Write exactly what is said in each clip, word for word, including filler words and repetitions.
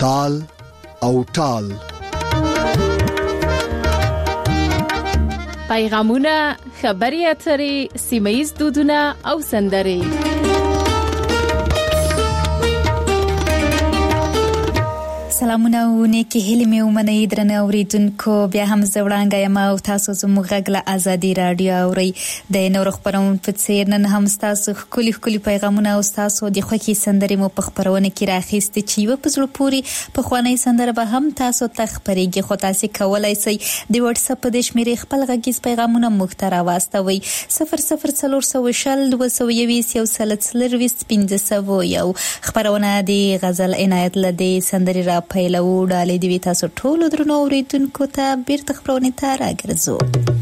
تال او ټال. پیغامونه، خبري اترې، سیمه‌ییز دودونه او سندرې. سلامونه او نیکی هیلې مې ومنئ درنه اوریدونکو. بیا هم زه وړاندې یم او تاسو زموږ غږ له ازادي رادیو اورئ. د نورو خبرونو په څیر نن هم تاسو ښکلي ښکلي پیغامونه او تاسو د خوښي سندرې مو په خبرونه کې راخېستې چې یو په زړه پورې په خواني سندره به هم تاسو ته خبرېږي. خو تاسو کولای شئ د واتس اپ د شمیرې خپل غږیز پیغامونه مخ ته راوستوي صفر صفر څلور سوه شل دوه سوه یویشت یو سل څلرویشت پنځه سوه یو. خبرونه د غزل عنایت له د سندرې را پیلو ډالې دی تاسو ټول درنو اوریدونکو ته بیرته خبرونه ته راګرځو.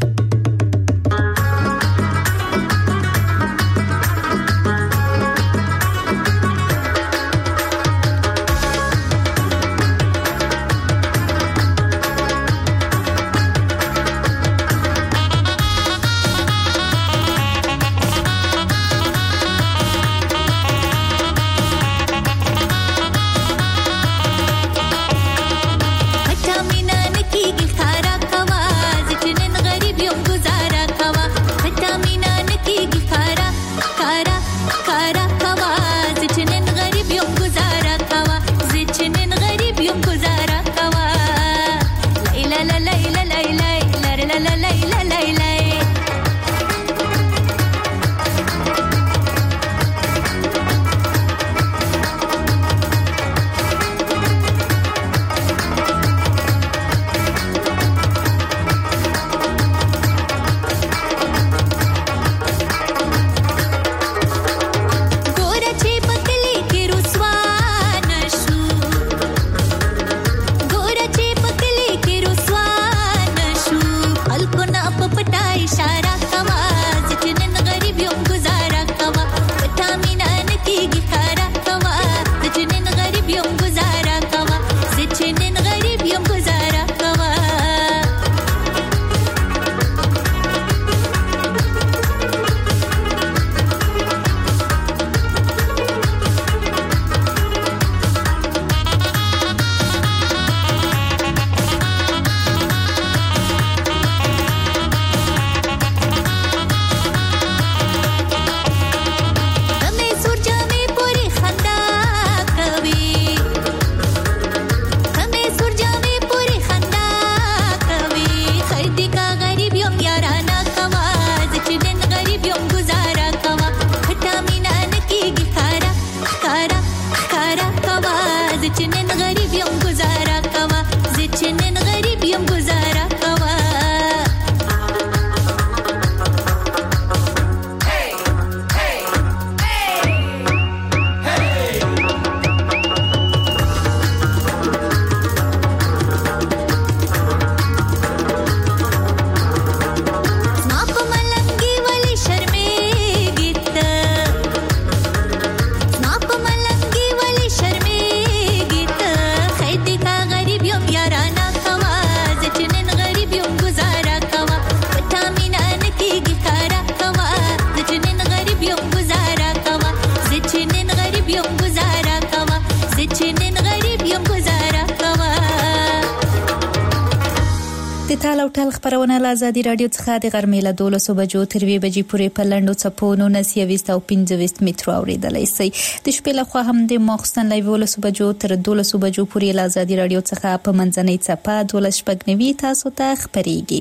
تال او ټال خبرونه له ازادي رادیو څخه د غرمې له دولسو بجو تر یوې بجې پورې په لنډو څپو نولس یویشت او پنځه مترو اورېدلی شئ. د شپې له خوا هم د ماخوستن له یولسو بجو تر دولسو بجو پورې له ازادي رادیو څخه په منځنۍ څپه دولس شپږ نوي تاسو ته خبرېږي.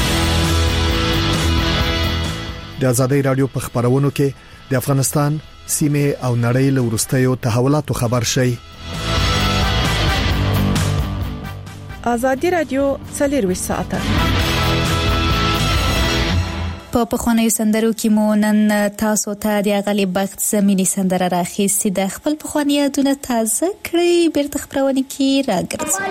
د ازادي رادیو په خبرونو کې د افغانستان سیمه او نړۍ له وروستیو تحولاتو خبر شئ. ازادي رادیو څلرویشت ساعته په پخوانیو سندرو کې مو نن تاسو ته د غالي بخت زمینی سندره راخېستې د خپل پخوانی یادونه تازه کړی بیرته خبرونه کې راګرځي.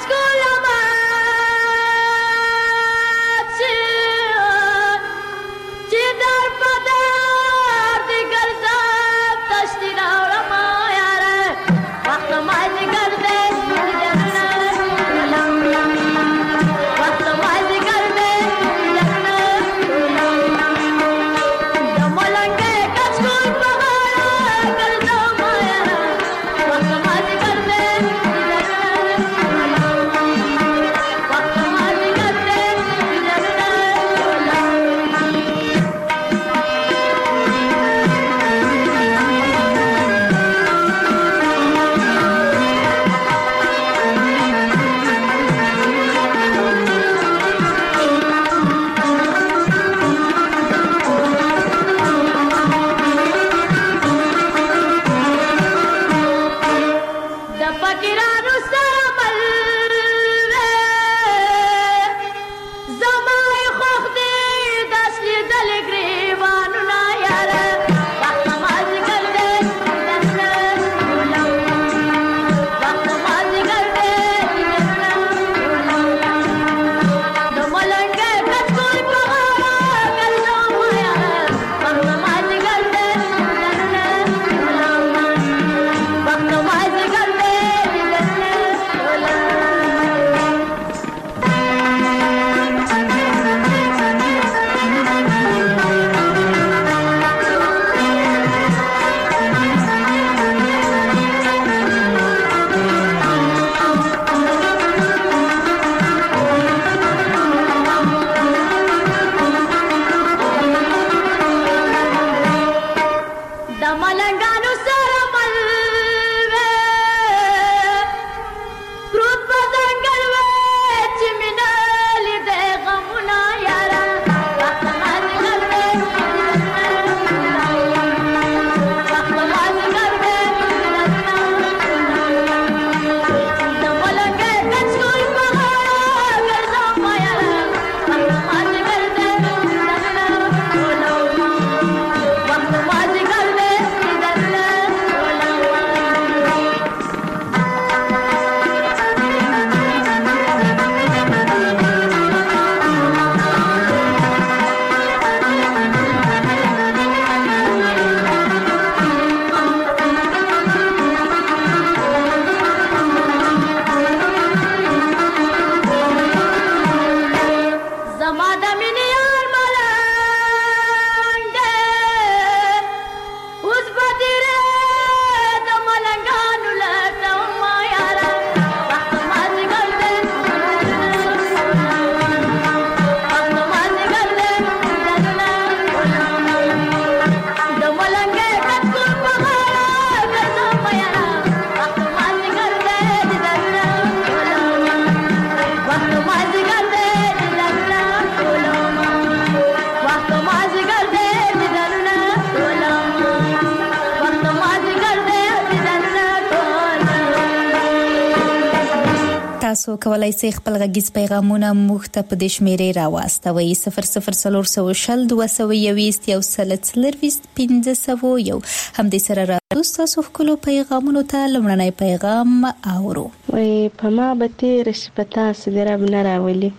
تاسو کولای شئ خپل غږیز پیغامونه موږ ته په دې شمیرې راوستوئ صفر صفر څلور سوه شل دوه سوه یوویشت یو سل څلرویشت پنځه سوه یو همدې سره راځو تاسو خپل پیغامونو ته لمړنی پیغام اورو. وای په ما به تیر شپه تاسو د رب نه راولي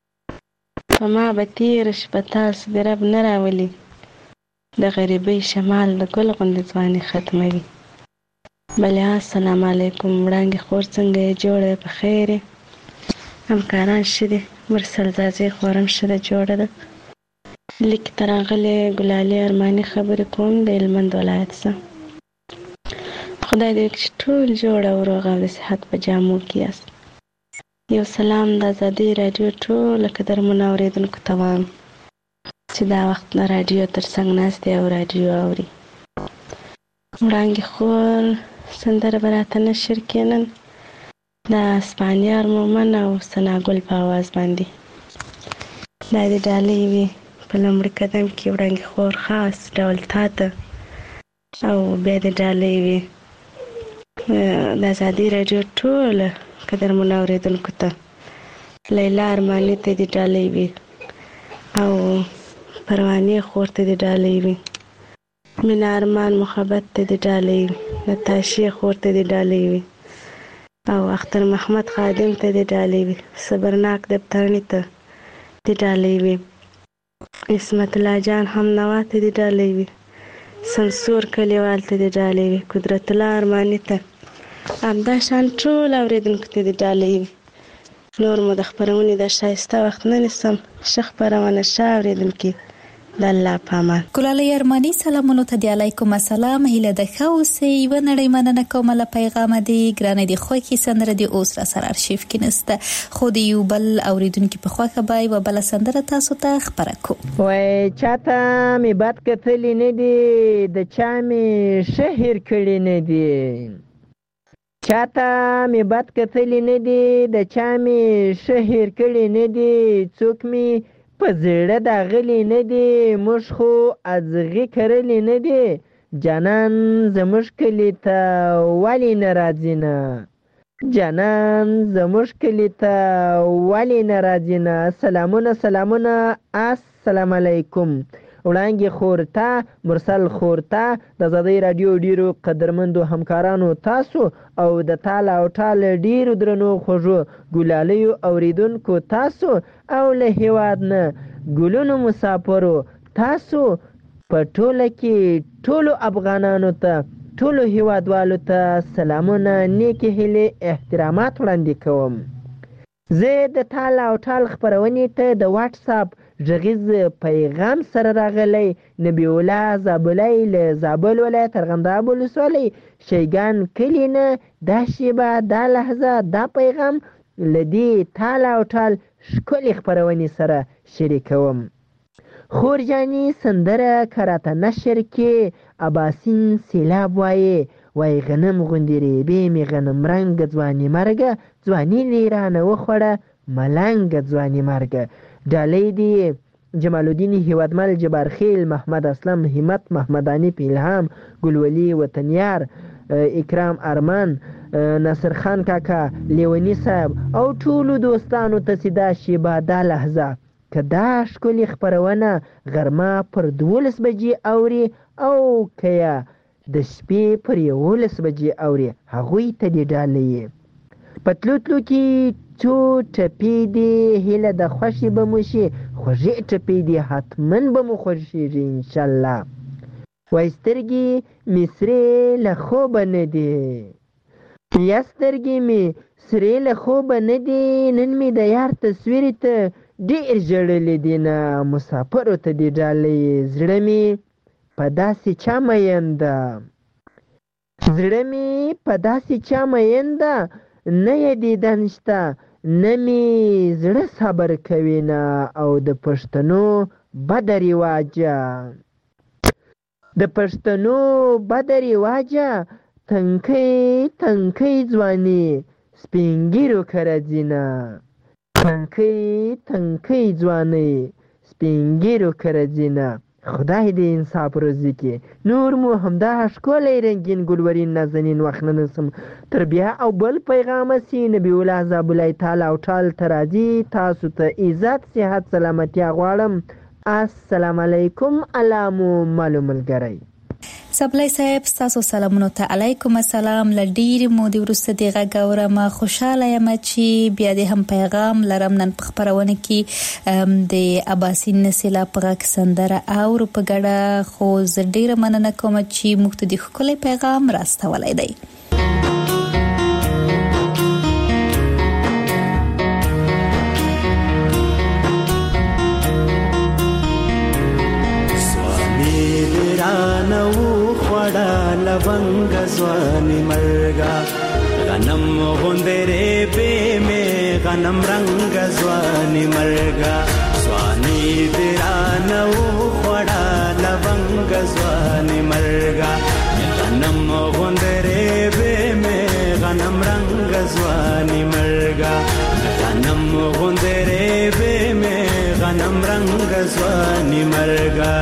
په ما به تیر شپه تاسو د رب نه راولي د غریبۍ شمال د ګل غوندې ځواني ختموي. بله السلام علیکم وړانګې خور څنګه جوړه په خیر همکاران ښه دي مرسل زازي خورم ښه ده جوړه ده لیک ته راغلې ګلالي ارماني خبرې کوم د هلمند ولایت څخه. خدای دې وکړي چې ټول جوړ او روغ او د صحت په جامو کې یاست. یو سلام د ازادي راډیو ټولو قدرمنو اورېدونکو ته وایم چې دا وخت نه راډیو تر څنګ ناست دی او راډیو اوري. وړانګې خور سندره به راته نشر کړي نن د اسپانیار مومن او ثناګل په اواز باندې. دا د ډالۍ وي په لومړي قدم کې وړانګې خور خاص ډول تا ته او بیا د ډالۍ وي د ازادي راډیو ټوله قدرمنو اورېدونکو ته. لیلا ارماني ته د ډالۍ وي او پروانې خور ته د ډالۍ وي. مینا ارمان محبت ته د ډالۍ وي. نتاشې خور ته د ډالۍ وي. او اختر محمد خادم ته دې ډالۍ وي، صبرناک دفترني ته دې ډالۍ وي، عصمت الله جان هم نوا ته دې ډالۍ وي، سمسور کلیوال ته دې ډالۍ وي، قدرت الله ارماني ته، همدا شان ټول اورېدونکو ته دې ډالۍ وي. نور مو د خپرونې د ښایسته وخت نه نیسم. ښه خپرونه، ښه اورېدونکي، د الله په امان. ګلالۍ ارماني سلامونو ته د علیکم السلام، هیله د ښه اوسئ. یوه نړۍ مننه کوم له پیغامه دی. ګرانه دي خوښې سندره دې اوس را سره ارشیف کې نسته، خو د یو بل اورېدونکي په خوښه به یوه بله سندره تاسو ته خپره کوو. وای چاته مې بد کتلی نه دي، د چا مې ښه هېر کړي نه دي، چاته مې بد کتلی نه دي، د چا مې ښه هېر کړي نه دي، څوک مې په زړه داغلی نه دي، موږ خو ازغي کرلی نه دي، جانان زموږ کلي ته ولې نه راځي نه، جانان زموږ کلي ته ولې نه راځي نه. سلامونه سلامونه، السلام علیکم. وړانګې خورته، مرسل خورته، د آزادۍ راډیو ډیرو قدرمندو همکارانو تاسو او د تال او ټال ډیرو درنو خوږو ګلالیو اوریدونکو تاسو او له هیواد نه ګلونو مسافرو تاسو په ټوله کې ټولو افغانانو ته، ټولو هیوادوالو ته سلامونه، نیکې هیلې، احترامات وړاندې کوم. زه د تال او ټال خپرونې ته د واټس اپ غږیز پیغام سره راغلی. نبی الله زابلی له زابل ولایت ارغنداب ولسوالۍ شیګان کلي نه دا شیبه، دا لحظه، دا پیغام له دې تال او ټال ښکلې خپرونې سره شریکوم. خور جانې سندره کراته نشر کې اباسین سیلاب وایي، وای غنم غوندې ریبې مې غنم رنګه ځواني مرګه، ځواني لیرانه وخوړه ملنګه ځواني مرګه. ډالۍ دی جمال الدین هیوادمل، جبار خیل، محمد اسلم، همت محمدانی، پیلهام، ګلولي وطنیار، اکرام ارمان، ناصر خان کاکا، لیونی صاحب او ټولو دوستانو ته سیدا شیبه دا لحظه که دا ښکلې خپرونه غرمه پر دولس بجې اوري او که یا د شپې پر یولس بجې اوري، هغوی ته دې ډالۍ. په تلو تلو کې څو ټپې دي، هیله د خوښې به مو شي، خوږې ټپې دي حتمن به مو خوښېږي انشاءالله. وای سترګې مې سرې له خوبه نه دي، یا سترګې مې سرې له خوبه نه دي، نن مې د یار تصویر ته ډېر ژړلې دي نه، مسافرو ته دې ډالۍ. زړه مې په داسې چا مین ده، زړه مې په داسې چا مین ده، نه یې دیدن شته، نه مې زړه صبر کوي نه، او د پښتنو بده رواجه، د پښتنو بده رواجه، تنکۍ تنکۍ ځواني سپین ږیرو کره ځي نه، تنکۍ تنکۍ ځواني سپین ږیرو کره ځي نه. خدای دې انصاف روزي کې. نور مو همدا ښکلی رنګین ګلورین نازنین وخت نه نسم تر بیا او بل پیغامه سي. نبی الله زابلی تعالی او ټال ته راځي. تاسو ته عزت صحت سلامتیا غواړم. السلام علیکم. الله مو معلوم ملګری. سبلای صاحب ستاسو سلامونو ته علیکم السلام. لډیر مو د ورسته دی غاورم خوشاله یم چې بیا د هم پیغام لرم نن په خبرونه کې د اباسین نسلا په سندره او په ګډه خو زه ډیر مننه کوم چې موږ ته د خپل پیغام راستولای دی. लवंग स्वानी मरगा गनम गुंदरे पे में गनम रंग स्वानी मरगा स्वानी दिरानौ खड़ा लवंग स्वानी मरगा गनम गुंदरे पे में गनम रंग स्वानी मरगा गनम गुंदरे पे में गनम रंग स्वानी मरगा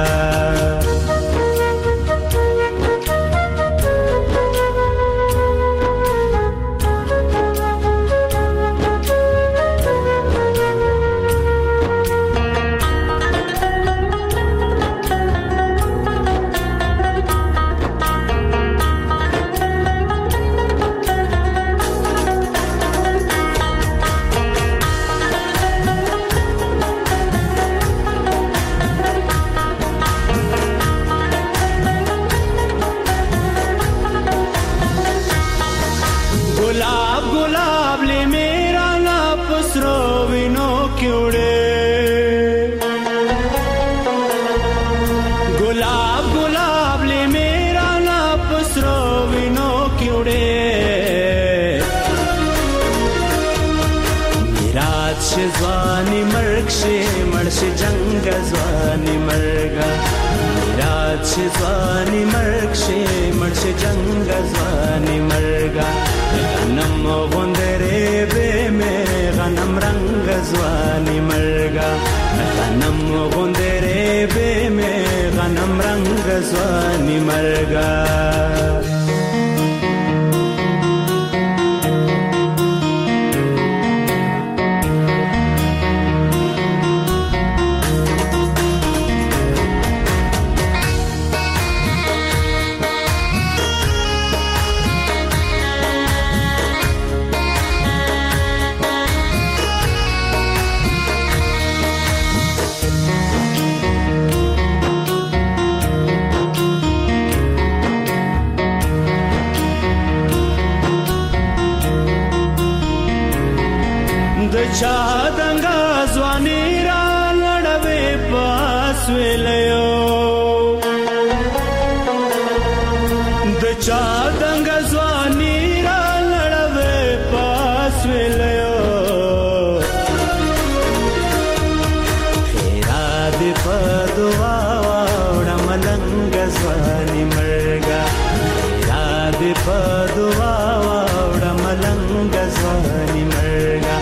شي ځواني مرګ شي مړ شي جنگ ځواني مرګا میراث شي ځواني مرګ شي مړ شي جنگ ځواني مرګا غنم غوندره به مې غنم رنگ ځواني مرګا غنم غوندره به مې غنم رنگ ځواني مرګا چا دنګا ځواني را لړوي پاس ویلو د چا دنګا ځواني را لړوي پاس ویلو خیرا دې په دعا وړه ملنګ ځواني مرګا خیرا دې په دعا وړه ملنګ ځواني مرګا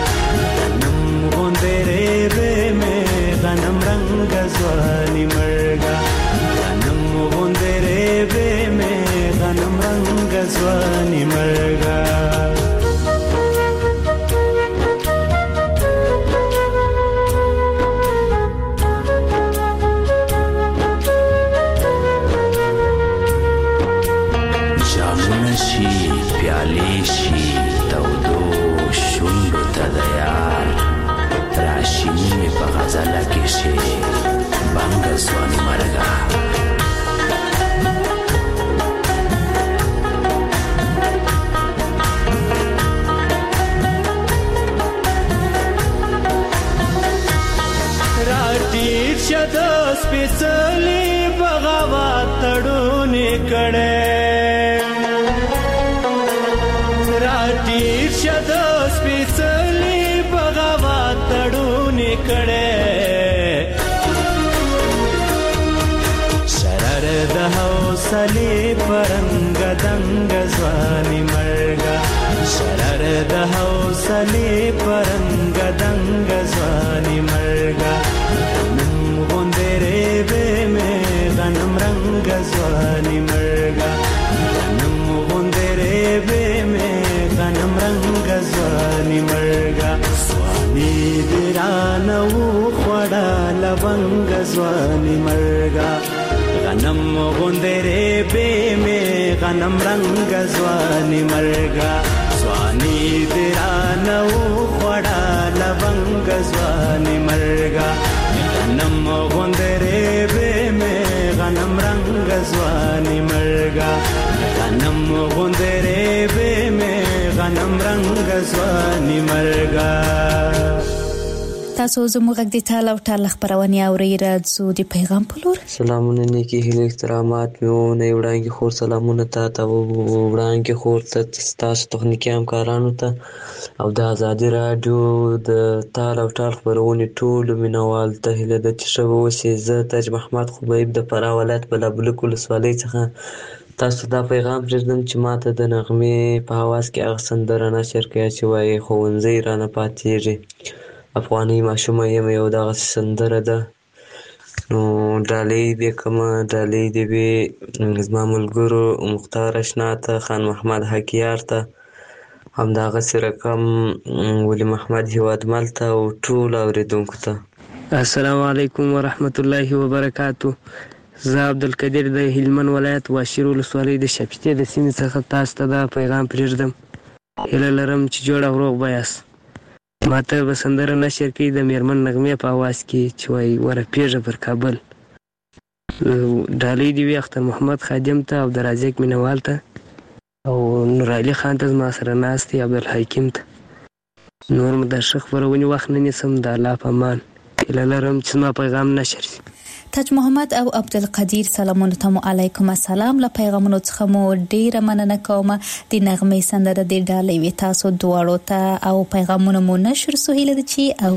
غنم رنگ ځواني مرګا غنم غوندره به مې غنم رنگ ځواني مرګا جامونه شي پیالې شي تودو شونډو ته د یار راشینی می په غزله کې شي بنګ ځواني مرګا راټیر شد سپېڅلې بغاوت تړونې کړې راټیر شد سپېڅلې بغاوت تړونې کړې شرر د حوصلې پرنګ دنګ ځواني مرګا شرر د حوصلې پرنګ دنګ ځواني مرګا غنم غوندره به مې غنم رنګ ځواني مرګا غنم غوندره به مې غنم رنګ ځواني مرګا ځواني درانه و خوړه لونګ ځواني مرګا غنم غوندره به مې غنم رنگ ځواني مرګا ځواني درانه و خوړه لونګ ځواني مرګا غنم غوندره به مې غنم رنگ ځواني مرګا غنم غوندره به مې غنم رنگ ځواني مرګا تاسو زموږ د تعالی او تعالی خبرونه اوري راځو د پیغام په لور سلامونه نیکی هیله احترامات میونه وړاندې خور سلامونه ته او وړاندې خور ته تاسو تخنیکی همکارانو ته او د ازادي رادیو د تعالی او تعالی خبرونه ټول مینوال ته هیله د چشو وسې زه تاج محمد خبیب د فرا ولایت بلابل کول سوالۍ څخه تاسو دا پیغام پرېږدم چې ماته د نغمې په حواس کې هغه سندره نشر کړئ چې وایي ښوونځی رانه پاتېږي افغاني ماشومه یم یو دغه سندره ده نو ډالۍ دې کومه ډالۍ دې وي زما ملګرو مختار اشنا ته خان محمد حکیار ته همدغسې رقم ولی محمد هیوادمل ته او ټولو اورېدونکو ته السلام علیکم ورحمت الله وبرکاتو زه عبدالقدیر د هلمند ولایت واشیر ولسوالۍ د شپېتې د سیمې څخه تاسو ته دا پیغام پرېږدم هیله لرم چې جوړ او روغ به یاست ماته به سندره نشر کړي د میرمن نغمې په اواز کې چې وایي ورپېږه پر کابل ډالۍ دې وي اختر محمد خادم ته او د رازق مینوال ته او نورعلي خان ته زما سره ناست دی عبدالحکیم ته نور مو د ښه خپرونې وخت نه نیسم د الله په امان هیله لرم چې زما پیغام نشر شي تاج محمد او عبدالقدیر سلامونه تاسو علیکم السلام. له پیغامونو څخه مو ډیره مننه کوم. د نغمې سندره د ډالۍ وي تاسو دواړو ته او پیغامونه مو نشر سهیله د چی او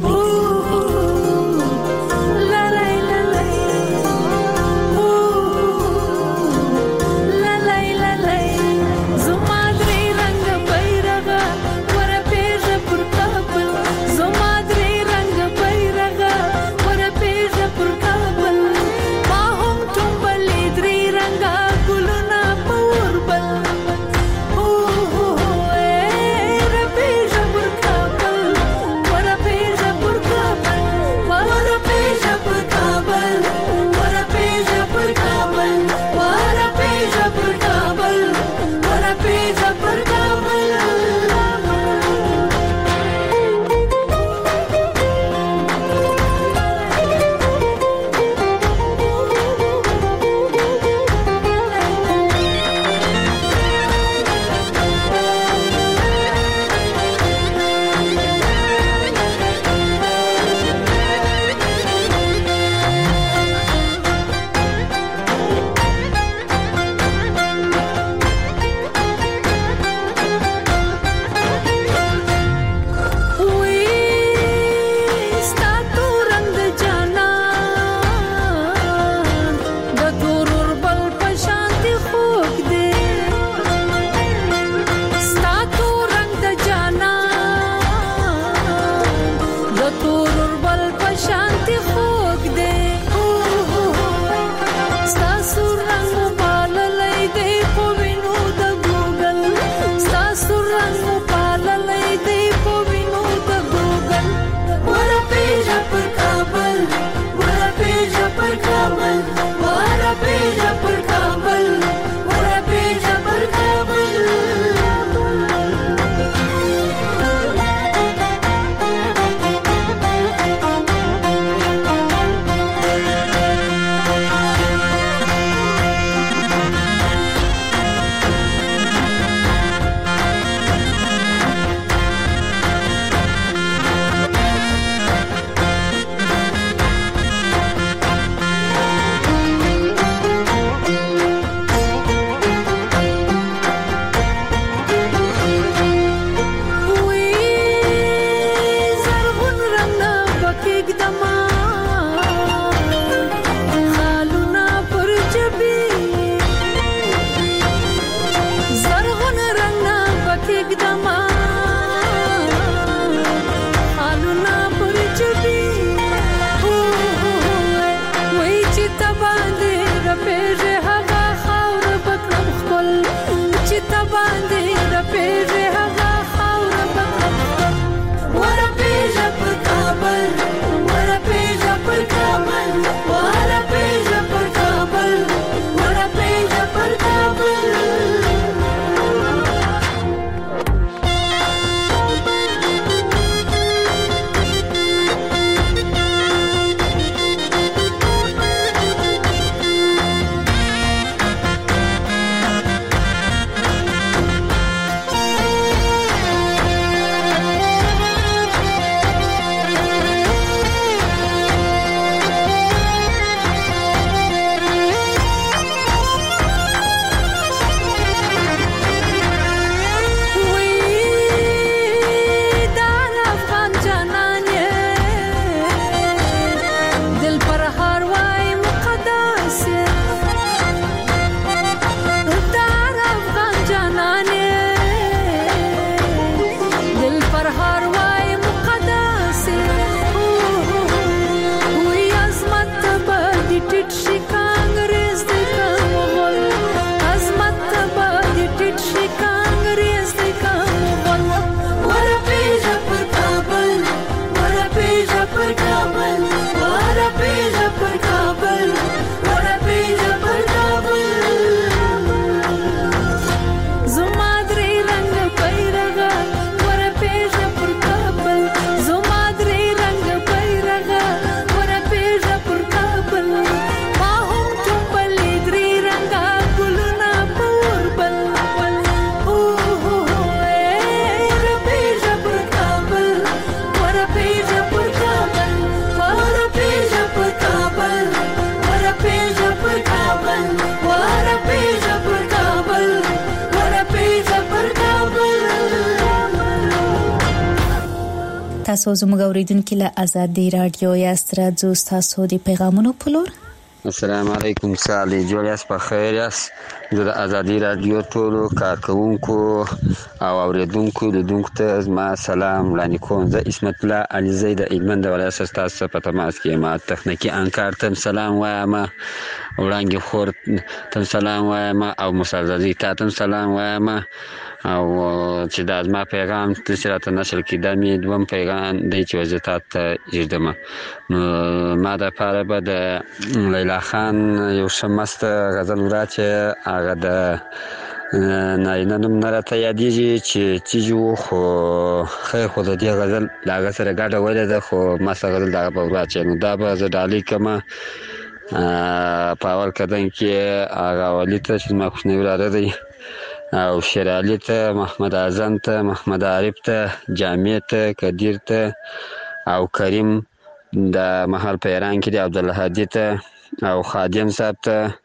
تاسو زموږ اوریدونکو له آزادي رادیو یا ستاسو تاسو د پیغامونو په لور. السلام علیکم سالي جوړیاس په خیر یاس د آزادي رادیو ټولو کارکونکو او اوریدونکو لیدونکو ته زما سلام وړاندې کوم. زه اسمت الله علي زید ایلمند ولایت تاسو په تماس کې ما تخنیکی انکار ته سلام وایم، وړاندې خور ته سلام وایم او مسعزي ته سلام وایم او چې دا زما پیغام د سرات نشر کې د می دوم پیغام د چې وزارت ته یردم. نو ما د پاره به د لیلا خان یو شمست غزل وراچه هغه د نه نوم نه راته یادېږي چې چیجو خو خیر خو د دې غزل د هغه سره ګډه ویلې ده خو ما سره غزل دغه به وراچه نو دا به زه ډالۍ کړم په اول قدم کې هغه ولي ته چې زما کوچنی وراره دی او شیر علي ته، محمد اعظم ته، محمد عارف ته، جامع ته، قدیر ته او کریم د محل په ایران کې د عبدالله هادي ته او خادم صاحب ته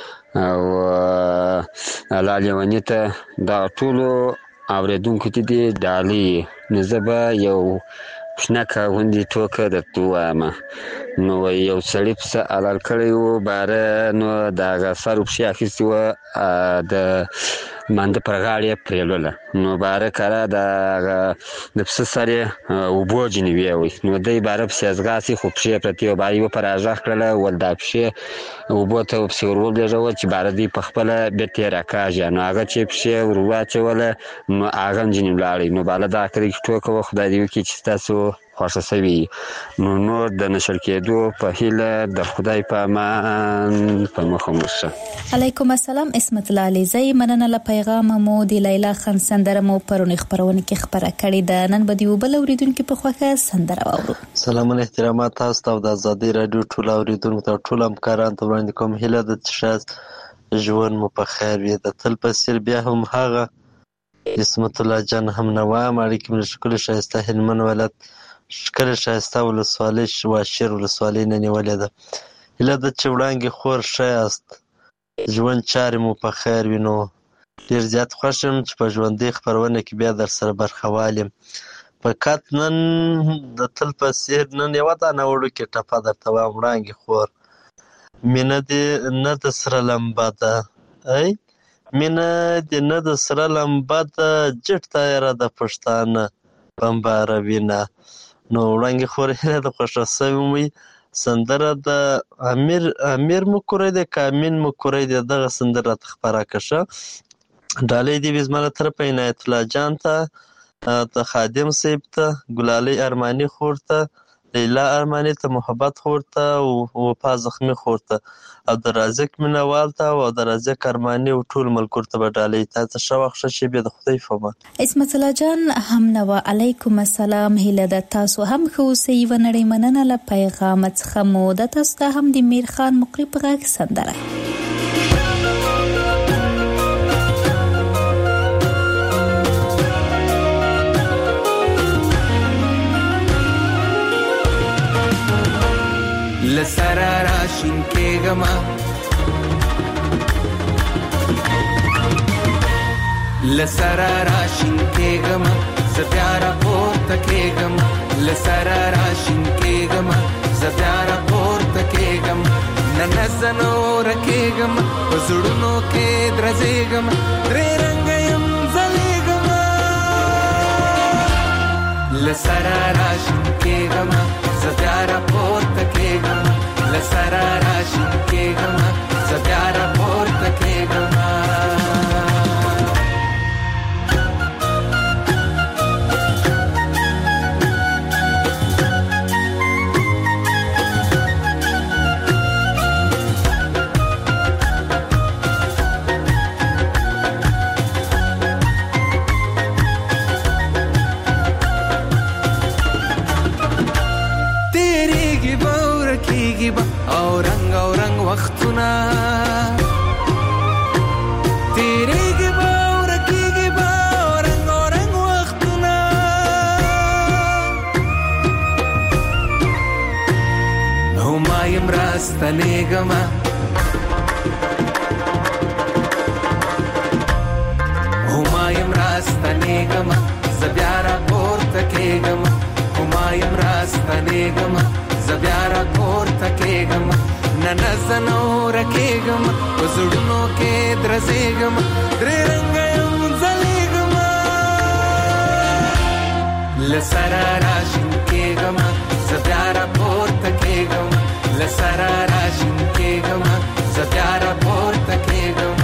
او لالیونی ته دا ټولو اوریدونکو ته دي ډالۍ. نو زه به یو شنکه غوندې ټوکه درته ووایم. نو یو سړي پسه حلال کړی و باره نو د هغه سر و پښې اخیستې وه د مانده پر غاړه یې پرېلوله نو باره کاره د هغه د پسه سر یې اوبو ځینې ویوی نو دی باره پسې ځغاستې خو پښې یې پرتې وه باره یې وپراژغ کړله ول دا پښې اوبو ته پسې ور ولېږول چې باره دوی پخپله بېرته یې راکاږي نو هغه چې پښې ور واچوله نو هغه هم ځینې ولاړی. نو باله دا کړی ټوکه وه خدای دې وکړي چې ستاسو خوښه شوي. نو نور د نشر کېدو په هیله د خدای په امان په مخه مو شه. علیکم السلام اسمت الله علیزی. مننه له پیغام مو د لیلا خان سندره مو پرونی خبرونه کې خبره کړې ده. نن به دیو بل اوریدونکو په خوښه سندره واورو. سلامونه احترامات تاسو ته د آزادي رادیو ټول اوریدونکو ته ټول همکارانو ته وړاندې کوم هیله د چې ژوند مو په خیر وي. د تل په څیر بیا هم هغه اسمت الله جان هم نه وایم. اړیکې مې ښکلې ښایسته هلمند ولایت ښکلې ښایسته ولسوالۍ واشیر ولسوالۍ نه نیولې ده. هیله ده چې وړانګې خور ښه یاست، ژوند چارې مو په خیر وي. نو ډېر زیات خوښ یم چې په ژوندۍ خپرونه کې بیا در سره برخوال یم. فقط نن د تل په څیر نن یوه دانه وړوکې ټپه درته وایم وړانګې خور. مینه دې نه د سره لمبه ده ای مینه دې نه د سره لمبه ده جټ تیاره د پښتانه بمباره وینه. نو وړانګې خور هیله د خوښه سوې وي سندره د امیر امیر مکوری دی که امین مکوری دی دغه سندره راته خپره کړه ښه. ډالۍ دې وي زما له طرفه عنایت الله جان ته، د خادم صاحب ته، ګلالۍ ارماني خور ته، لیلا ارماني ته، محبت خور ته او وفا زخمي خور ته او د رازق مینوال ته او د رازق ارماني او ټول ملګرو ته به ډالۍ. تاسو ښه وخت ښه شېبې د خدای په امان. اسمت الله جان هم نو علیکم السلام. هیله ده تاسو هم ښه اوسئ. یوه نړۍ مننه له پیغام څخه مو د تاسو ته هم د میرخان مقری په غږ سندره. لسرا راشین کېږم لسرا راشین کېږم زه بیا راپورته کېږم لسرا راشین کېږم زه بیا راپورته کېږم نه نه زه نوره کېږم په زړونو کې درزېږم درې رنګه یم ځلېږم لسرا راشین کېږم زه بیا راپورته کېږم لسرا راشین کېږم زه بیا راپورته کېږم. او رنگ او رنگ وختونه تیریږي به او رکیږي به او رنگ او رنگ وختونه او ما یم راستنېږم او ما یم راستنېږم زه بیا راپورته کېږم او ما ستنېږم زه بیا راپورته کېږم نه نه زه نور کېږم په زړونو کې درزېږم درې رنګه یم ځلېږم له سره راشین کېږم زه بیا راپورته کېږم له سره راشین کېږم زه بیا راپورته کېږم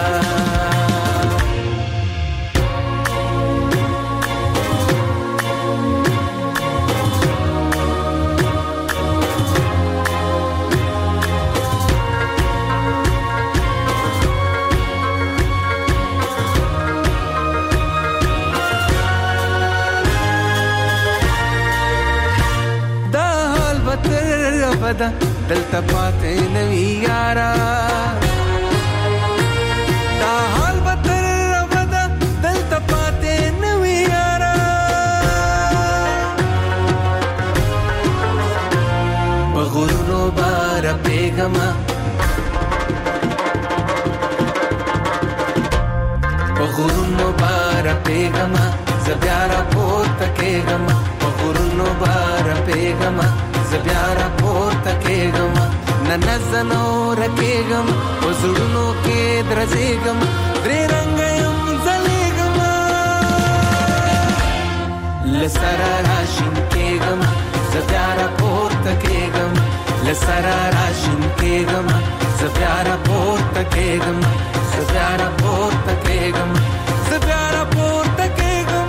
دا دلته پاتې نوي یارا دا حال به تر ابده دلته پاتې نوي یارا په غرونو به رپېږم په غرونو به رپېږم زه بیا راپورته کېږم په غرونو به رپېږم زه بیا راپورته کېږم نه نه زه نوره کېږم په زړونو کې درزېږم درې رنګه یم ځلېږم له سره راشین کېږم زه بیا راپورته کېږم له سره راشین کېږم زه بیا راپورته کېږم زه بیا راپورته کېږم زه بیا راپورته کېږم.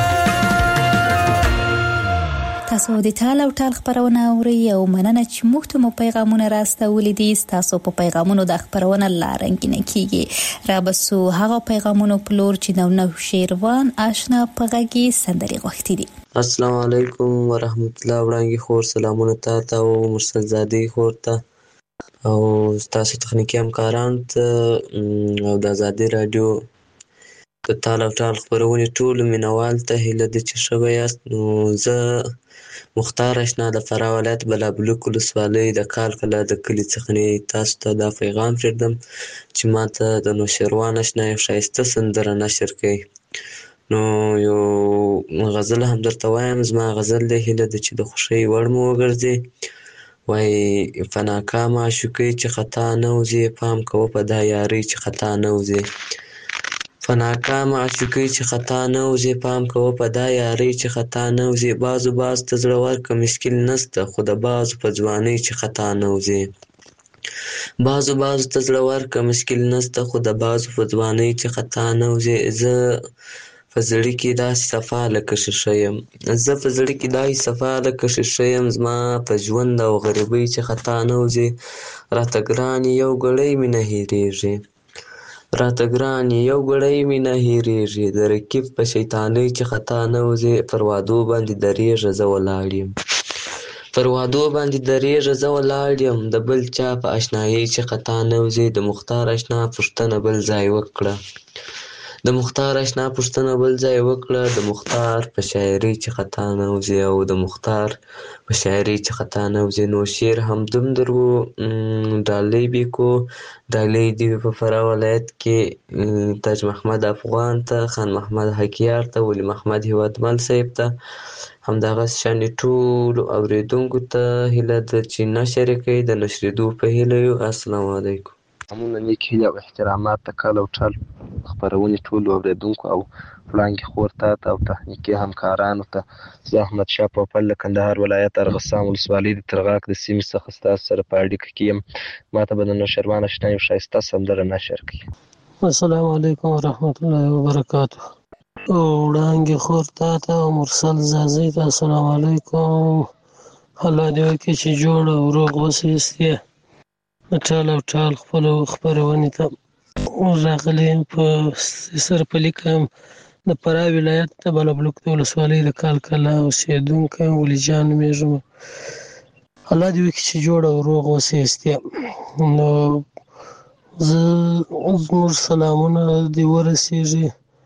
تاسو د ټال او ټال خبرونه اورئ او مننه چې موږ ته مو پیغامونه راستولي دي. تاسو په پیغامونو د خبرونه لارنګینه کیږي. را بسو هغه پیغامونو په لور چې نو نو شیروان آشنا پغږی سندري غوښتي دي. السلام علیکم ورحمت الله وړاندې خور سلامونه تاسو او مرسل زادي خور ته او تاسو تخنیکی همکاران ته او د آزادي رادیو د ټال او ټال خبرونه ټول مینوال ته هیله د چې شوی است. نو زه مختار اشنا د فراه ولایت بلابلوک ولسوالۍ د کال کله د کلي څخه تاسو ته دا پیغام پرېږدم چې ماته د نوشیروان اشنا یو ښایسته سندره نشر کړئ. نو یو غزل هم درته وایم. زما غزل دی هیله ده چې د خوښۍ وړ مو وګرځي. وایي په ناکامه عاشقۍ چې خطا نه وځي پام کوه په دا یارۍ چې خطا نه وځي. په ناکامه عاشقۍ چې خطا نه وځي پام کوه په دا یارۍ چې خطا نه وځي. بازو باز ته زړور که مشکل نسته خو د بازو په ځوانۍ چې خطا نه وځي. بازو بازو ته زړور که مشکل نسته خو د بازو په ځوانۍ چې خطا نه وځي. زه په زړه کې داسې صفا لکه ښیښه یم زه په زړه کې داسې صفا لکه ښیښه یم زما په ژوند او غریبۍ چې خطا نه وځي. راته ګران یو ګړی مې نه هېرېږي راته ګران یو ګړی مې نه هېرېږي. د رقیب په شیطانۍ چې خطا نه وځي. پر وعدو باندې درېږه زه ولاړ یم پر وعدو باندې درېږه زه ولاړ یم. د بل چا په اشنایۍ چې خطا نه وځي. د مختار اشنا پوښتنه بل ځای وکړه د مختار اشنا پوښتنه بل ځای وکړه. د مختار په شاعرۍ چې خطا نه وځي او د مختار په شاعرۍ چې خطا نه وځي. نو شعر همدوم در و ډالۍ بیکو ډالۍ دې په فراه ولایت کې تاج محمد افغان ته خان محمد حکیار ته ولی محمد هیوادمل صاحب ته همدغسې شانې ټولو اورېدونکو ته هیله ده چې نشر یې کړئ. د نشرېدو په هیله یو. السلام علیکم. همونه نیک هیلې او احترامات د کال او ټال خپرونې ټولو اورېدونکو او وړانګې خور ته او تخنیکي همکارانو ته. زه احمد شاه پوپل د کندهار ولایت ارغسان ولسوالۍ د ترغاق د سیمې څخه ستاسو سره په اړیکه کې یم. ماته به د نوشیروان اشنا یو ښایسته سندره نشر کړي. السلام علیکم ورحمت الله وبرکاتو. وړانګې خور ته او مرسل زازي ته السلام علیکم. الله دې وکړي چې جوړ او روغ اوسئ. د ټال او ټال خپلو خپرونې ته راغلی یم. په سر په لیکم د فراه ولایت د بلابلوک د ولسوالۍ د کال کلا اوسېدونکی ولی جان نومېږم. الله دې وکړي چې جوړ او روغ اوسئ. نو زه زموږ سلامونه دې ورسېږي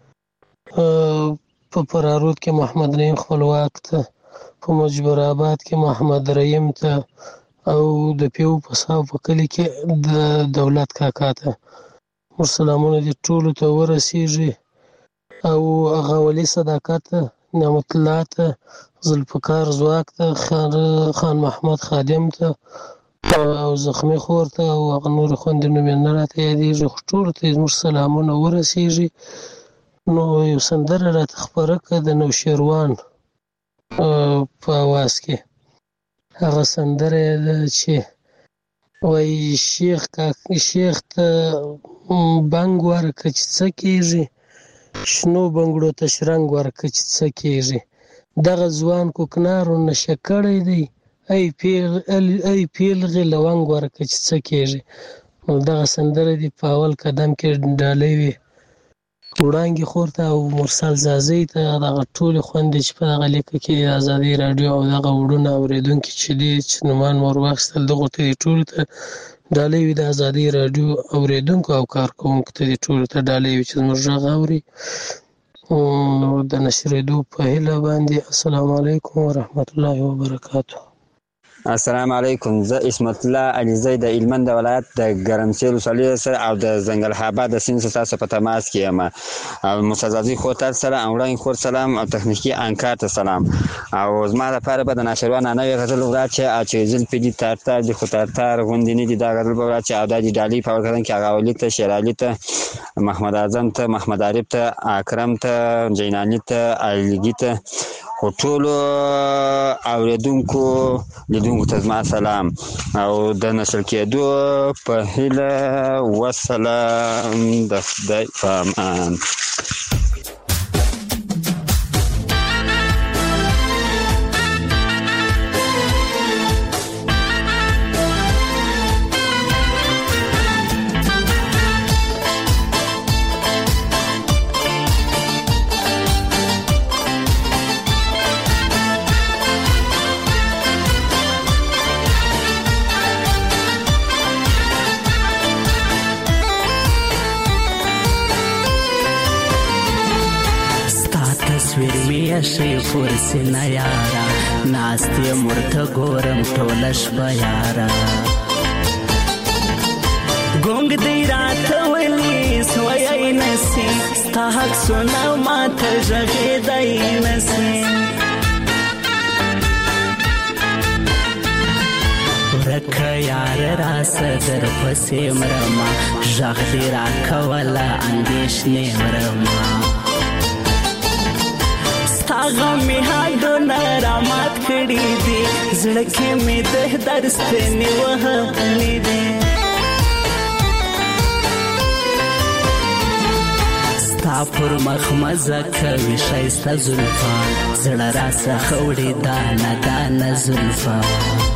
په فرارود کې محمد نعیم خپلواک ته، په مجبر آباد کې محمد رحیم ته او د پیو په صاحب په کلي کې د دولت کاکا ته. موږ سلامونه دې ټولو ته ورسېږي او هغه ولي صداقت نعمت الله ته، ذوالفقار ځواک ته، خان محمد خادم ته او زخمي خور ته او هغه نورې خویندې نوم یې نه راته یادېږي، خو ټولو ته یې زموږ سلامونه ورسېږي. نو یو سندره راته خپره کړه د نوشیروان په اواز کې. هغه سندره یې ده چې وایي شیخ شیخ ته بنګ ورکړه چې څه کېږي، شنو بنګړو ته شرنګ ورکړه چې څه کېږي، دغه ځوان کوکنارو نشه کړی دی، ای پیلغې لونګ ورکړه چې څه کېږي. نو دغه سندره دې په اول قدم کې ډالۍ وي وړانګې خور ته او مرسل زازۍ ته، دغه ټولې خویندې چې په دغه لیکه کې د ازادۍ راډیو او دغه وړونه اورېدونکي چې دي چې نومان مو ور واخیستل، دغو ته دې ټولو ته ډالۍ وي. د ازادۍ راډیو اورېدونکو او کارکوونکو ته دې ټولو ته ډالۍ وي چې زموږ غږ اوري. نو د نشرېدو په هیله باندې السلام علیکم ورحمت الله وبرکاتو. السلام علیکم. زه اسمت الله علیزی د هلمند ولایت د ګرمسیر ولسوالۍ سره او د ځنګل آباد د سیند ستاسو په تماس کې یم. او مستزازي خور ته سلام، وړاندې خور سلام او تخنیکي انکار ته سلام. او زما لپاره به د ناشروان نوې غزل وړاندې چې چې زلفې دي تارتار دي خو تارتار غوندې نه دي، دا غزل به وړاندې او دا د ډالۍ په ورکړن کې هغه علي ته، شیرعلي ته، محمد اعظم ته، محمد عارف ته، اکرم ته، جینانی ته، علیګي ته، خو ټولو اورېدونکو لیدونکو ته زما سلام او د نشر کېدو په هیله. وسلام. د خدای په امان. شي فرسنه یارا ناستې مرته ګورم ټوله شپه یارا ګونګ دی راته ولی سوی نسی ستا حق سونه ماته ژغېدی نسی ورکه یار راسه در پسې مرما ژغ دې راکوله اندېښنې مرما غمې هډونه رامات کړي دي زړه کې مې د درد ستنې وهلې دي ستا پر مخ مزه کوي ښایسته زلفان زړه راڅخه وړي دانه دانه زلفان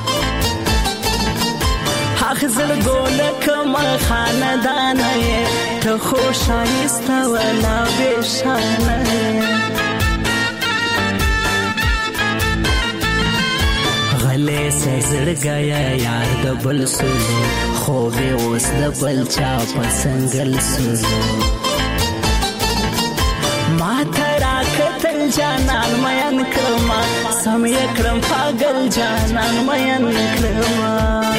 حق زړګو لکه خاندانه یې ته خو ښایسته ولا بېشانه یې غلې سه زړګیا یار د بل سولو خوبې اوس د بل چا په سنګل سولو ما ته راکتل جانان مین کړما سم یې کړم پاگل جانان مین کړما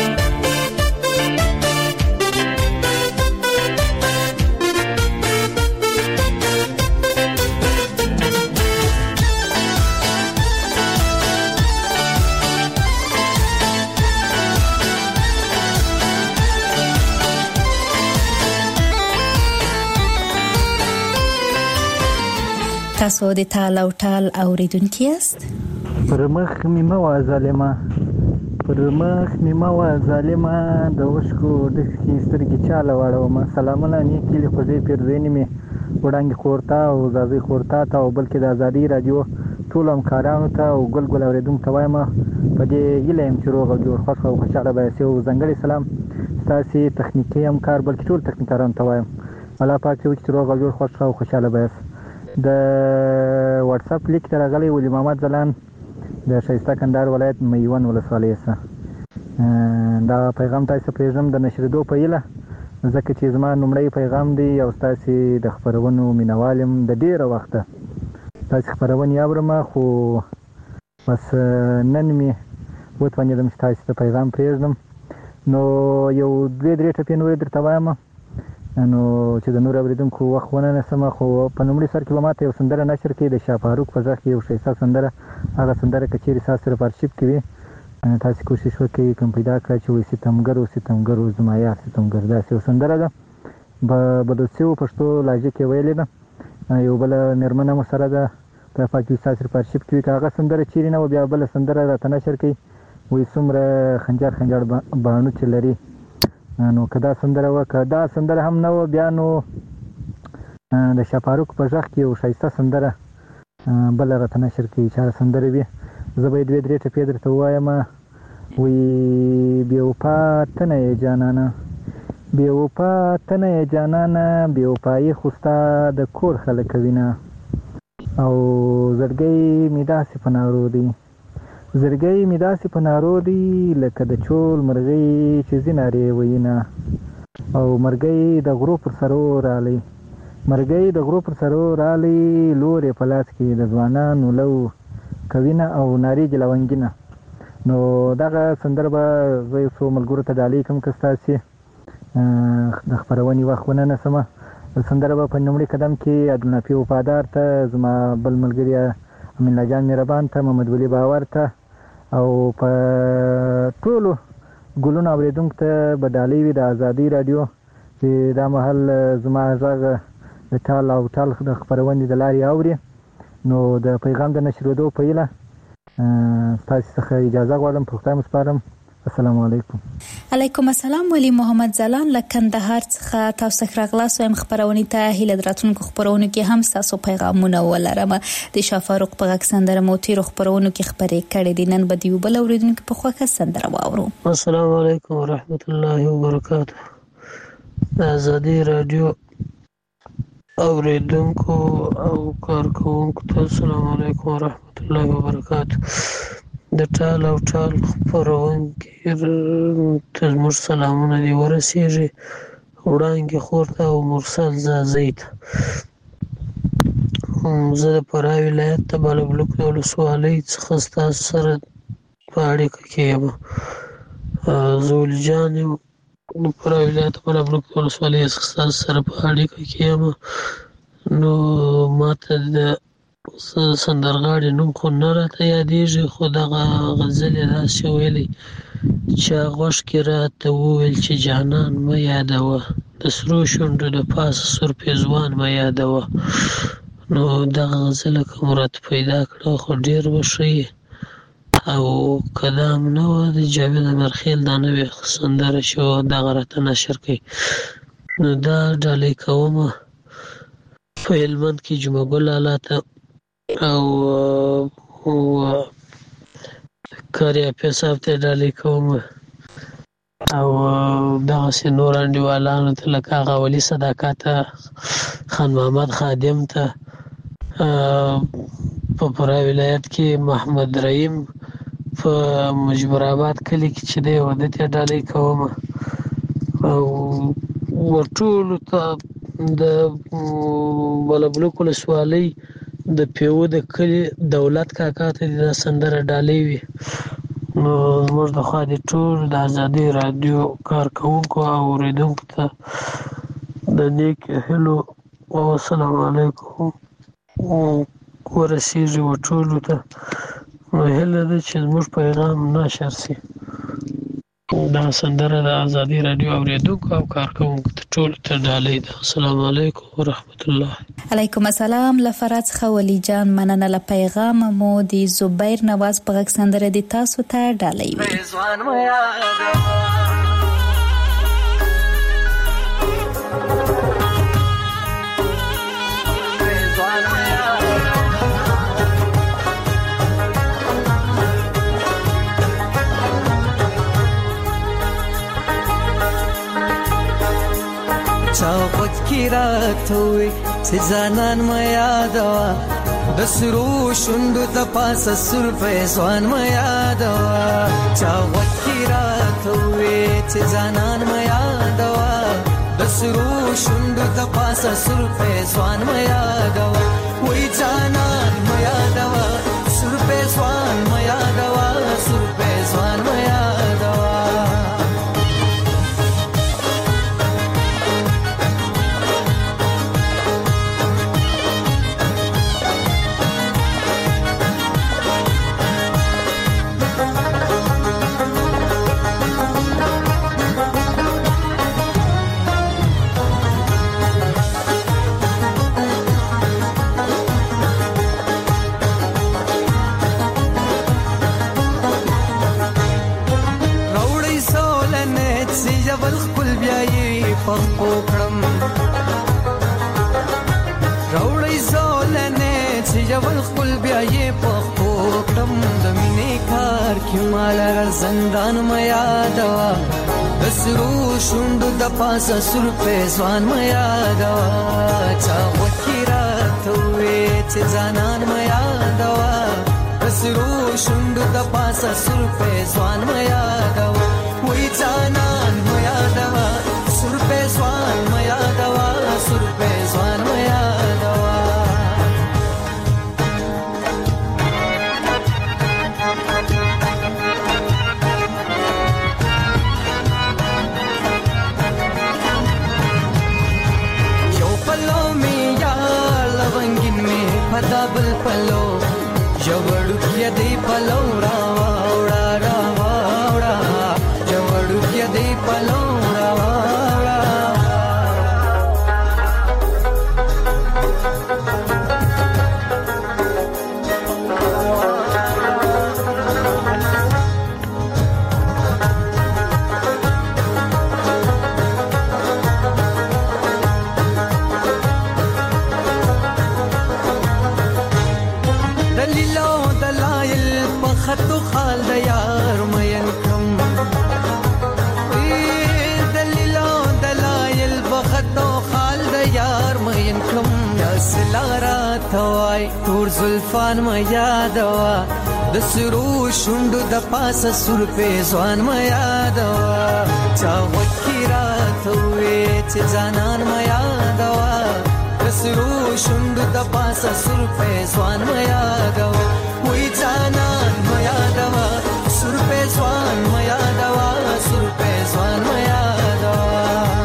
تاسو د تال او ټال اوریدونکي یاست؟ پر مخ مې مه ظالمه پر مخ مې مه ظالمه د اوښکو ډکې سترګې چاله واړومه سلامونه نیکې لې خوږې پیرزوینې مې وړانګې خور ته او زازۍ خور ته او بلکې د ازادۍ راډیو ټولو همکارانو ته او ګل ګل اورېدونکو ته وایم په دې هیله یم چې روغ او جوړ خوښ او خوشحاله به یاستئ او ځانګړی سلام ستاسې تخنیکي همکار بلکې ټولو تخنیکارانو ته وایم الله پاک دې وکړي چې روغ او جوړ خوښ او خوشحاله به یاست. د واتس اپ لیک ته راغلی ولی محمد ځلان د ښایسته کندهار ولایت میوند ولسوالۍ څخه دا پیغام تاسو پرېږدم د نشرېدو په هیله ځکه چې زما لومړی پیغام دی او ستاسې د خپرونو مینوال یم د ډېره وخته تاسې خپرونې اورم خو بس نن مې وتوانېدم چې تاسې ته پیغام پرېږدم نو یو دوې درې ټپې نورې درته وایم نو چې د نور اوریدونکو وخت ونه نسم خو په نومړي سر کې به ماته یو سندره نشر کې د شاه فاروق په ځخ یو شیسه سندره هغه سندره کچېری ساس سره پارشپ کوي تاسو کوشش وکړئ کوم پیدا کړئ چې وي ستمګر او ستمګر او زما یار ستمګر دا یو سندره ده به بدوسیو پښتو لهجه کې ویلې ده یو بل نرمنه مو سره ده په پاکستان سره پارشپ کوي هغه سندره چیرې نه بیا بل سندره راته نشر کوي وي څومره خنجر خنجر باڼو چې لري نو کدا سندره وکړه دا سندره هم نه و بیا نو د شاه فاروق په ځخ کې یو شایسته سندره بل راته نشر کوي چې سندره وي زه به دوی درې ټپې درته ووایم وی بې وفا ته نه یې جانانه بې وفا ته نه یې جانانه بې وفایي خو ستا د کور خلک وینه او زړګی مې داسې په نارو دی زړګی مې داسې په نارو دی لکه د چول مرغۍ چې ځینارې ویینه او مرګی د غرو پر سرو رالی مرګی د غرو پر سرو رالی لور یې په لاس کې د ځوانانو لو کوینه او ناری جلونګینه نو دغه سندره به زه یو څو ملګرو ته ډالۍ کوم که ستاسې د خپرونې وخت ونه نسمه سندره به په لومړي قدم کې عبدالنافي وفادار ته زما بل ملګري امین الله جان مهربان ته محمد ولی باور ته او په ټولو ګلونو اورېدونکو ته به ډالۍ وي د ازادۍ راډیو چې دا مهال زما غږ د ټال او ټال د خپرونې د لارې اوري نو د پیغام د نشرېدو په هیله ستاسې څخه اجازه غواړم په خدای مو سپارم السلام علیکم. علیکم السلام. ولی محمد زلان له کندهار څخه تاسو ته راغلاس وایم خبرونه ته هیله دراتونکو خبرونه کې هم تاسو پیغامونه ولرم د شاه فاروق په غږ سندره مو تیر خبرونه کې خبرې کړې دي نن به دی بل اوریدونکو په خوښه سندره واورو. السلام علیکم ورحمت الله وبرکاته. ازادي رادیو اوریدونکو او کارکونکو ته السلام علیکم ورحمت الله وبرکاته. د ټال او ټال خپرونکي ته زموږ سلامونه دي ورسیږي وړانګې خور ته او مرسل زازۍ ته. زه د فراه ولایت د بالابلوک د ولسوالۍ څخه ستاسو سره په اړیکه کې یم. زه ولي جان یم د فراه ولایت د بالابلوک د ولسوالۍ څخه ستاسو سره په اړیکه کې یم. نو ماته د سندرغاړي نوم خو نه راته یادېږي خو دغه غزل یې داسې ویلی چې غوږ کې راته وویل چې جانان مه یادوه د سرو شونډو د پاسه سور پېزوان مه یادوه. نو دغه غزله که مو راته پیدا کړه خو ډېر به ښه او که دا هم نه وه د جاوید امرخیل دا نوې سندره چې دغه راته نشر کوي نو دا ډالۍ کومه په هلمند کې جمعه ګل لالا ته او کاریا پیصاب ته ډالۍ کوم او دغسې نور انډیوالانو ته لکه هغه ولي صداقت خان محمد خادم ته په فراه ولایت کې محمد رحیم په مجبور آباد کلي کې چې دی واده ته ډالۍ کوم او ورټولو ته د بالابلوک ولسوالۍ د پیو د کلي دولت کاکا ته د سندره ډالۍ وي. نو زموږ د خوا د ټول د ازادۍ راډیو کارکوونکو او اورېدونکو ته د نیک هیلو او السلام علیکم ورسیږي ټولو ته. نو هیله ده چې زموږ پیغام نشر سي. دا سندره د ازادۍ راډیو اورېدونکو او کارکوونکو ته ټولو ته ډالۍ ده. السلام علیکم ورحمت الله. علیکم السلام. له فراه څخه ولی جان مننه. له پیغام مو د زبیر نواز په غږ سندره د تاسو ته ډالۍ وي. چاوت کی رات ہوئی سے جانان ما یادوا دسرو شندو تپاس سر پیسوان ما یادوا چاوت کی رات ہوئی سے جانان ما یادوا دسرو شندو تپاس سر پیسوان ما یادوا وہی جانان ما یادوا سر پیسوان ما یادوا سر پیسوان ما یادوا پخپو کړم راوړی زولنې چې یول خپل بیا یې پخپو کړم د مینې کار کې مال زندان مې یادوا د سرو شونډو د پاسه سر په ځوان مې یادوا چا وکړه ته وې چې ځانان مې یادوا د سرو شونډو د پاسه سر په ځوان مې یادوا وې ځانان مې یادوا سر په ځوان مې یادوا سر په ځوان مې یادوا دبل پلو جوړو کې دی پلو را وړا را وړا جوړو کې دی پلو را وړا خطو خال د یار مین کم دلیلو دلایل بخطو خال د یار مین کم یا سلارا توای تور زلفان ما یادوا د سرو شوندو د پاسه سر په ځوان ما یادوا چا وکیرا توې چې ځانان ما یادوا د سرو شوندو د پاسه سر په ځوان ما یادوا وې ځانان یادوا سر په ځوان ما یادوا سر په ځوان ما یادوا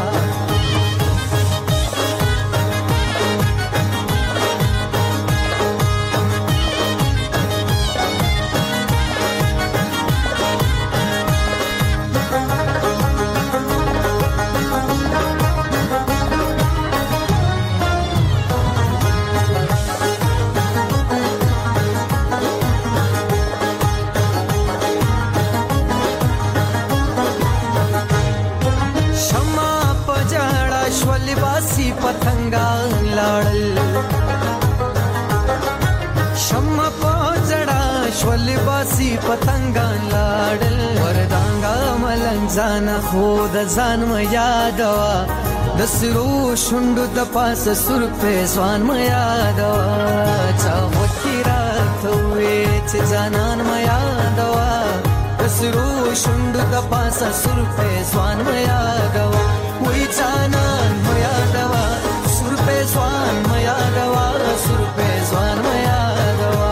پتنګان لاړل شمع پوجړه شول باسي پتنګان لاړل وردانګا ملنګ ځان خو د ځان م یادوا د سرو شوندو د پاسه سر په ځوان م یادوا چا وکیرا ته چې ځانان م یادوا د سرو شوندو د پاسه سر په ځوان م یادوا وې ځانان م یادوا سر په ځوان م یادوا سر په ځوان م یادوا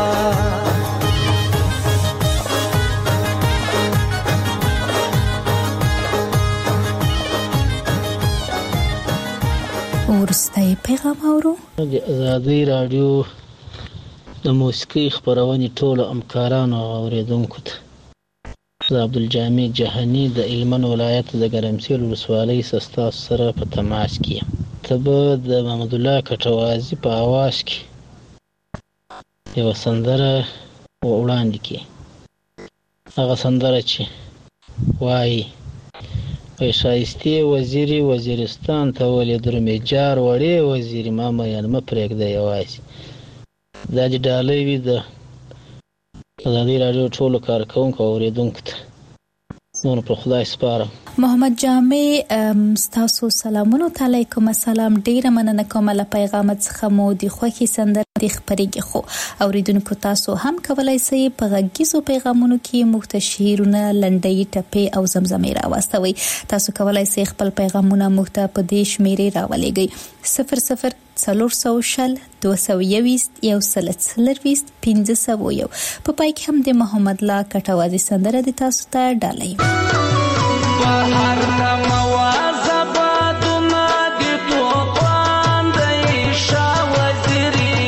ورسته پیغام اورو د آزادۍ رادیو د موسیقي خبرونې ټولو همکارانو او اوریدونکو ته زه عبدالجامع جهاني د هلمند ولایت د ګرمسیر ولسوالۍ څخه سره په تماس کې یم. ته به د محمد الله کټوازي په اواز کې یوه سندره وړاندې کړې. هغه سندره چې وایي وای ښایستې وزیرې وزیرستان ته ولې درومې جار وړې وزیرې ما میین مه پرېږده یوازې. دا دې ډالۍ وي د آزادۍ راډیو ټولو کارکوونکو او اورېدونکو ته. نور په خدای سپارم. محمد جامع ستاسو سلامونه علیکم السلام. ډیره مننه کوم له پیغام څخه مو د خوښي سندره د خبرېږي خو اوریدونکو تاسو هم کولای شئ په غږیزو پیغامونو کې موږ ته شعرونه لنډۍ ټپې او زمزمې راوستوئ. تاسو کولای شئ خپل پیغامونه موږ ته په دې شمیرې راولېږئ صفر صفر څلور سوه شل دوه سوه یویشت یو سل څلرویشت پنځه سوه یو. په پای کې هم د محمد الله کټوازي سندره د تاسو ته ډالۍ. بهر نموازه بادونه د توپان دی شاه وزیري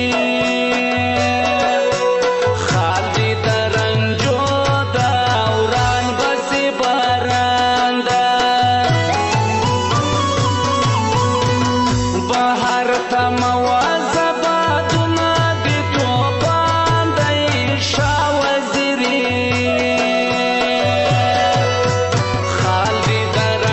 خالي د رنجو د اوران بسې باران ده بهر نموازه بادونه د توپان دی شاه وزیري خالد در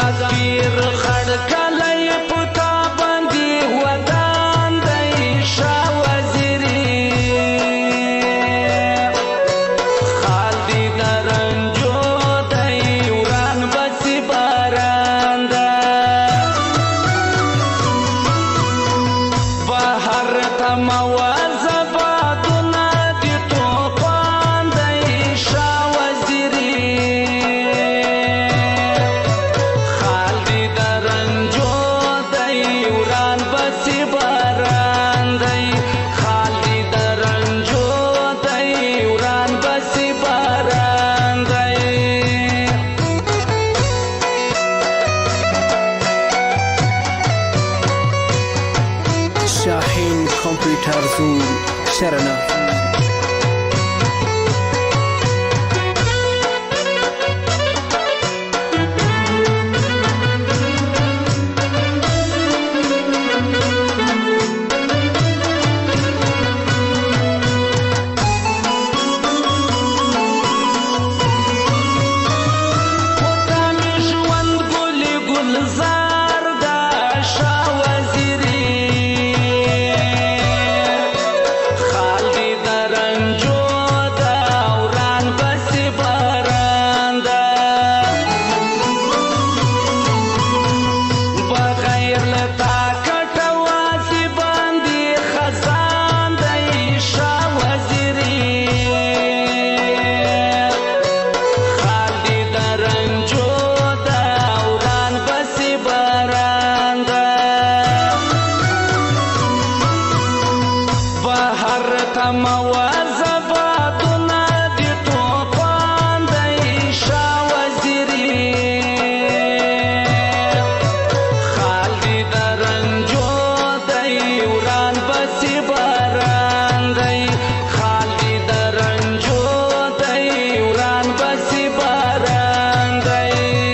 آزاد پیر خړ کلی پتا باندې ودان دی شاه وزیري خال دې درنجو دی وران بسی باران ده بهر ته موازباتونه دي توپان دی شاه وزیري خال دې درنجو دی وران بسی باران دی خال دې درنجو دی وران بسی باران دی شاهین کامپیوتر زون شرنا وطن ژوند ګلي ګلزار ده شاه وزیري خال دې درنجو ده وران بسې باران ده بغیر له طاقته واسې باندې خزان دی شاه وزیري خال دې درنجو ده وران بسې باران ده بهر ته موازباتونه دي توپان دی شاه وزیري خال دې درنجو دی وران بسې باران دی خال دې درنجو دی وران بسې باران دی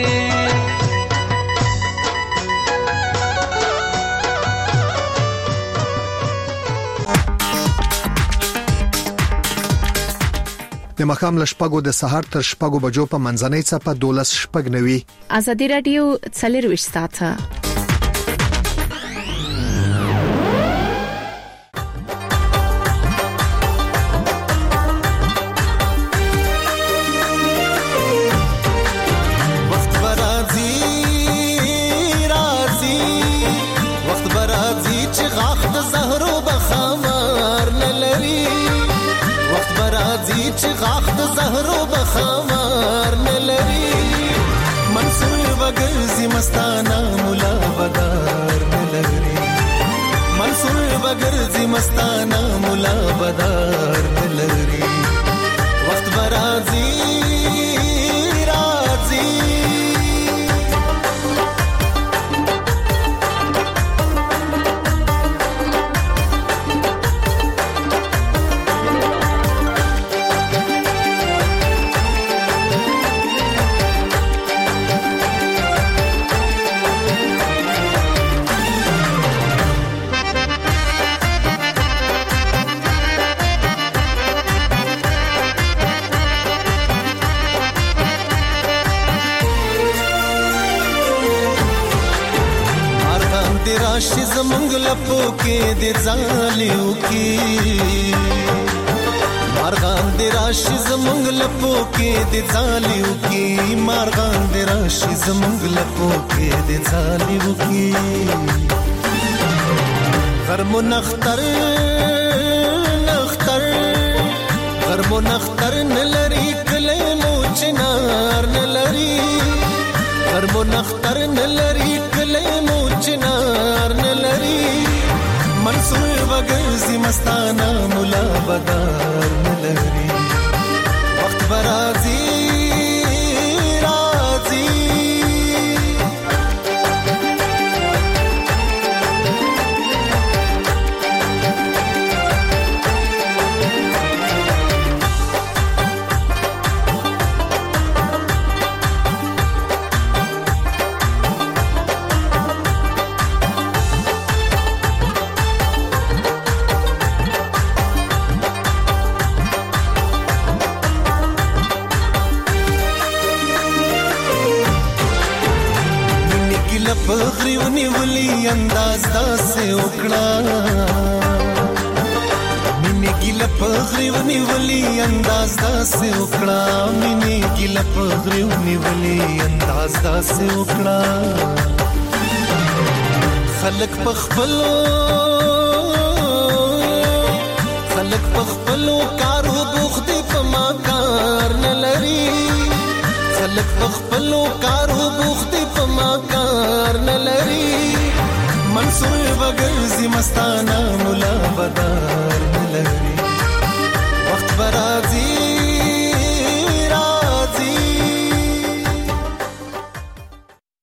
د مخام له شپږو د سهار تر شپږو بجو په منځنۍ څپه دولس شپږ نوي ازادي رادیو څلرويشت ساعته وخت برازي رازي وخت برازي چې غاخ د زهرو بخمار نه لري وخت برازي چې غاخ د زهرو بخمار نه لري منصور وګرځي مستانه مولا بدار نه لري منصور وګرځي مستانه مولا بدار نه لري وخت برازي رازي راشي زمونږ لپو کې د ځالیو کې مارغان د راشي زمونږ لپو کې د ځالیو کې مارغان د راشي زمونږ لپو کې د ځالیو کې غرم نختر نختر غرم نختر نلري کله مو چنار نلري غرم نختر نلري کله مو چنار نلري منصور وګرځي مستانه مولا بدار نلري وخت برازي رازي ګله پغري ونیولي انداز داسې وکړه مینې ګله پغري ونیولي انداز داسې وکړه مینې ګله پغري ونیولي انداز داسې وکړه خلک پخپلو خلک پخپلو کارو بوخت په ما کار نه لري خلک پخپلو کارو بوخت په ما کار نه لري منصور بغرزي مستانه مولا بدا